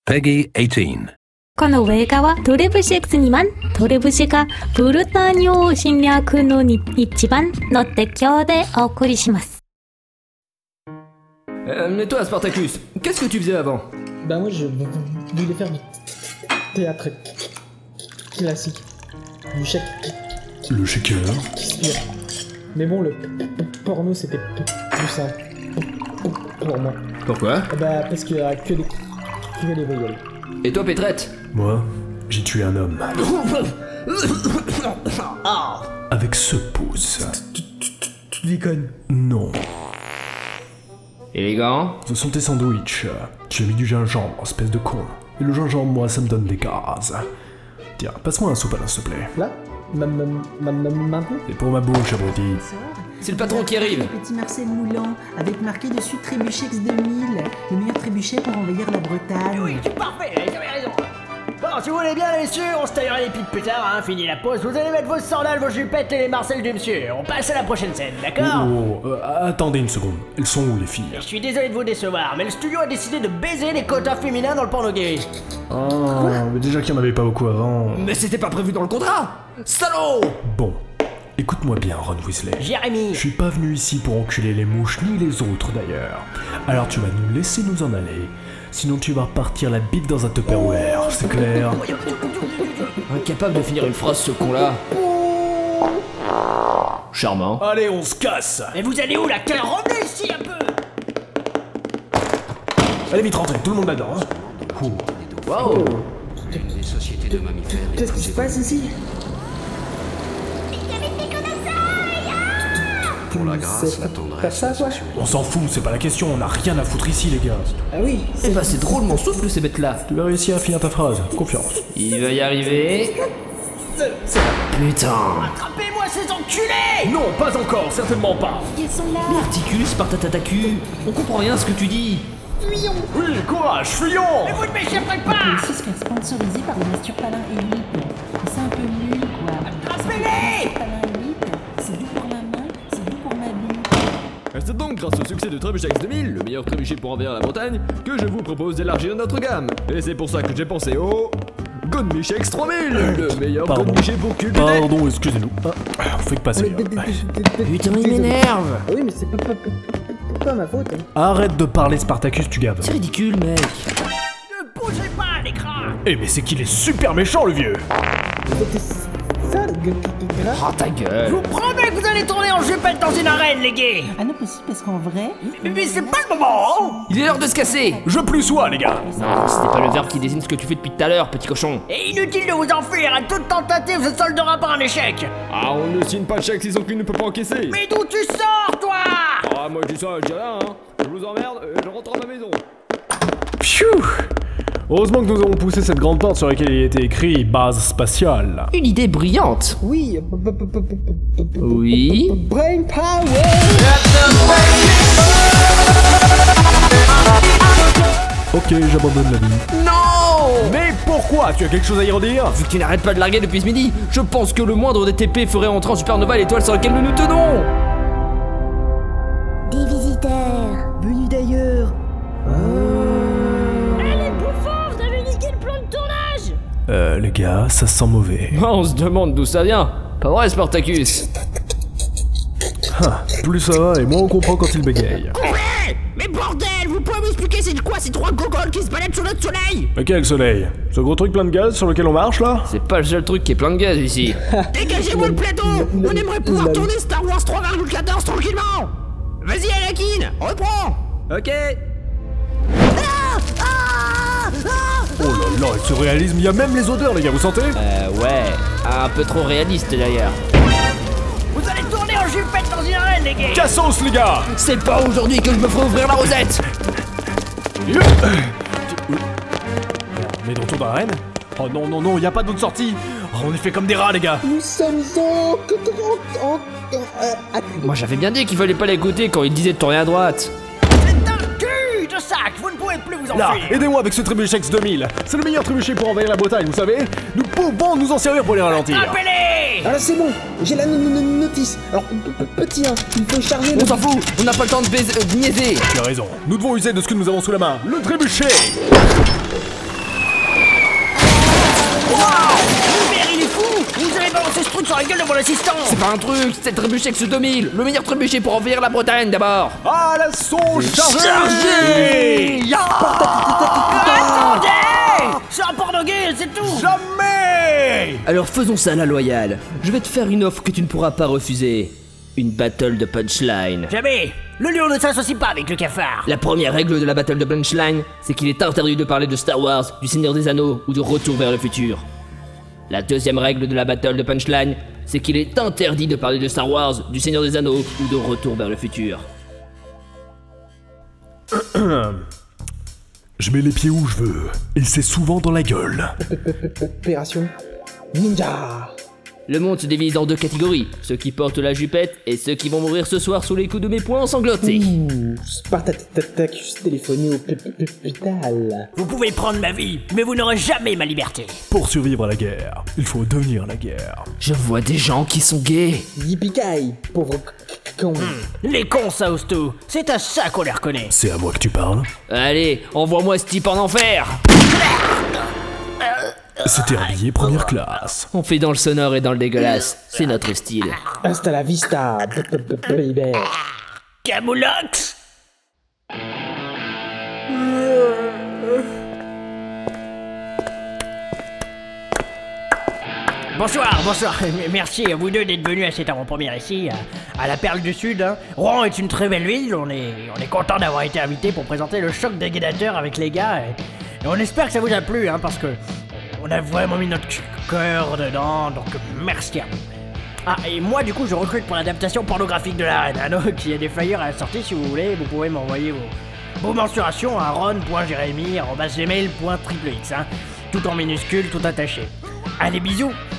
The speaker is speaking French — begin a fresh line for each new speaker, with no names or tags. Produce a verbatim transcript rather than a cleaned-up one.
Peggy eighteen.
この映画はトレブシ X にまんトレブシがブルターニュ侵略の一番の提供でお送りします。
Euh, mais toi, Spartacus, qu'est-ce que tu faisais avant?
Bah moi, je voulais faire du théâtre classique. Du chèque...
Le shaker.
Mais bon, le porno, c'était plus simple pour moi.
Pourquoi?
Bah parce qu'il y a que des... que des voyelles.
Et toi, Pétrette?
Moi, j'ai tué un homme. Avec ce pouce.
Tu déconnes?
Non.
Élégant?
Ce sont tes sandwichs. Tu as mis du gingembre, espèce de con. Et le gingembre, moi, ça me donne des gaz. Tiens, passe-moi un sopalin, s'il te plaît.
Là? Maintenant?
Et pour ma bouche, abruti.
C'est le patron qui arrive.
Le petit Marcel Moulant, avec marqué dessus Trébuchex deux mille, le meilleur trébuchet pour envahir la Bretagne.
Oui, c'est parfait, vous avez raison. Bon, si vous voulez bien, messieurs, on se taillera les pipes plus tard, hein, fini la pause. Vous allez mettre vos sandales, vos jupettes et les Marcel du monsieur. On passe à la prochaine scène, d'accord?
Oh, oh, euh, attendez une seconde. Elles sont où, les filles?
Je suis désolé de vous décevoir, mais le studio a décidé de baiser les quotas féminins dans le porno gay.
Oh, mais déjà qu'il n'y en avait pas beaucoup avant.
Mais c'était pas prévu dans le contrat! Salaud!
Bon, écoute-moi bien, Ron Weasley.
Jérémy.
Je suis pas venu ici pour enculer les mouches, ni les autres d'ailleurs. Alors tu vas nous laisser nous en aller. Sinon tu vas repartir la bite dans un Tupperware, c'est clair?
Incapable de finir une phrase, ce con-là. Charmant.
Allez, on se casse!
Mais vous allez où, là? Revenez ici un peu!
Allez vite, rentrez, tout le monde là-dedans. Hein. Ouh.
Wow!
Qu'est-ce qui se passe ici?
Pour la grâce, la tendresse, la sensualité.
On s'en fout, c'est pas la question, on a rien à foutre ici les gars.
Ah oui.
Eh bah c'est drôlement souple ces bêtes-là.
Tu vas réussir à finir ta phrase, confiance.
Il va y arriver. Putain.
Attrapez-moi ces enculés!
Non, pas encore, certainement pas.
Ils sont là.
Articus par ta tatacu. On comprend rien à ce que tu dis.
Fuyons.
Oui, courage, fuyons!
Mais vous ne m'échapperez pas!
Le six se fait sponsoriser par des Masturpalins élites. C'est un peu nul, quoi.
Attrapez-les!
Masturpalins élites, c'est doux pour la main, c'est doux pour ma bite.
C'est donc grâce au succès de Trébuchex deux mille, le meilleur trébuchet pour envahir la Bretagne, que je vous propose d'élargir notre gamme. Et c'est pour ça que j'ai pensé au... Godmichex trois mille, le meilleur
Pardon.
Godmichet pour Q T D.
Pardon, excusez-nous. Ah, faites passer.
Putain, il m'énerve.
Ah oui, mais c'est pas, pas, pas, pas ma faute. Hein.
Arrête de parler Spartacus, tu gaves.
C'est ridicule, mec.
Ne bougez pas, l'écran!
Eh mais c'est qu'il est super méchant le vieux.
Ça, grave.
Oh ta
Je
gueule.
vous promets que vous allez tourner en jupette dans une arène, les gays!
Ah non, possible, parce qu'en vrai...
Mais, mais c'est pas le moment, hein!
Il est l'heure de se casser.
Je plus sois les gars.
Non, c'était pas le verbe qui désigne ce que tu fais depuis tout à l'heure, petit cochon.
Et inutile de vous enfuir, à toute tentative se soldera par un échec!
Ah, on ne signe pas de chèque si son cul ne peut pas encaisser.
Mais d'où tu sors, toi?
Ah, moi je dis ça, je dis rien, hein. Je vous emmerde, et je rentre à ma maison.
Pfiou. Heureusement que nous avons poussé cette grande porte sur laquelle il était écrit base spatiale.
Une idée brillante.
Oui.
Oui.
Brain power.
Ok, j'abandonne la vie.
Non.
Mais pourquoi? Tu as quelque chose à y redire?
Vu que tu n'arrêtes pas de larguer depuis ce midi, je pense que le moindre des T P ferait entrer en supernova l'étoile sur laquelle nous nous tenons.
Des visiteurs venus d'ailleurs.
Allez, bouffon, vous avez niqué le plan de tournage!
Euh, les gars, ça sent mauvais.
On se demande d'où ça vient. Pas vrai, Spartacus?
Ah, plus ça va et moins on comprend quand il bégaye.
Ouais! Mais bordel, vous pouvez m'expliquer c'est quoi ces trois gogoles qui se baladent sur notre soleil?
Mais quel soleil? Ce gros truc plein de gaz sur lequel on marche là?
C'est pas le seul truc qui est plein de gaz ici.
Dégagez-moi le plateau! On aimerait pouvoir tourner Star Wars trois virgule quatorze tranquillement! Vas-y, Anakin, reprends!
Ok.
Oh là là, avec ce réalisme, il y a même les odeurs les gars, vous sentez?
Euh, ouais. Un peu trop réaliste d'ailleurs.
Vous allez tourner en jupette dans une arène, les gays!
Cassos les gars!
C'est pas aujourd'hui que je me ferai ouvrir la rosette.
On est de retour dans l'arène? Oh non, non, non, y a pas d'autre sortie! Oh, on est fait comme des rats les gars!
Nous sommes en... en... en... à-
Moi j'avais bien dit qu'il fallait pas l'écouter quand il disait de tourner à droite.
C'est un cul de sac! Vous ne pouvez plus vous
Là,
enfuir!
aidez-moi avec ce Trébuchex deux mille! C'est le meilleur trébuchet pour envahir la Bretagne, vous savez? Nous pouvons nous en servir pour les ralentir!
Attrapez-les!
Ah là, c'est bon, j'ai la no- no- no- notice. Alors, p- p- petit un, il faut charger le...
On s'en fout, on n'a pas le temps de, baiser, euh, de niaiser.
Tu as raison, nous devons user de ce que nous avons sous la main, le trébuchet!
gueule de mon assistant.
C'est pas un truc, c'est Trébuchex deux mille, le meilleur trébuchet pour envahir la Bretagne d'abord.
À l'assaut chargé.
Chargé. Attendez. C'est un porno gay, c'est tout.
Jamais.
Alors faisons ça à la loyale. Je vais te faire une offre que tu ne pourras pas refuser. Une battle de punchline.
Jamais. Le lion ne s'associe pas avec le cafard.
La première règle de la battle de punchline, c'est qu'il est interdit de parler de Star Wars, du Seigneur des Anneaux ou de Retour vers le futur. La deuxième règle de la battle de punchline, c'est qu'il est interdit de parler de Star Wars, du Seigneur des Anneaux ou de Retour vers le futur.
Je mets les pieds où je veux, et c'est souvent dans la gueule.
Opération Ninja.
Le monde se divise en deux catégories, ceux qui portent la jupette et ceux qui vont mourir ce soir sous les coups de mes poings ensanglantés.
Ouh, Spartacus téléphoné au pépital.
Vous pouvez prendre ma vie, mais vous n'aurez jamais ma liberté.
Pour survivre à la guerre, il faut devenir la guerre.
Je vois des gens qui sont gays.
Yippee-ki, pauvre con.
Les cons, ça ose tout. C'est à ça qu'on les reconnaît.
C'est à moi que tu parles?
Allez, envoie-moi ce type en enfer.
C'était habillé première classe.
On fait dans le sonore et dans le dégueulasse, c'est notre style.
Hasta la vista, baby.
Camoulox. Bonsoir, bonsoir. Merci à vous deux d'être venus à cette avant-première ici, à, à la Perle du Sud. Hein. Rouen est une très belle ville. On est, on est content d'avoir été invités pour présenter le choc des gladiateurs avec les gars. Et, et on espère que ça vous a plu, hein, parce que on a vraiment mis notre cœur dedans. Donc merci à vous. Ah, et moi du coup je recrute pour l'adaptation pornographique de la reine. Hein, donc il y a des flyers à la sortie si vous voulez. Vous pouvez m'envoyer vos, vos mensurations à ron point jérémy arobase gmail point triple x, hein, tout en minuscules, tout attaché. Allez, bisous.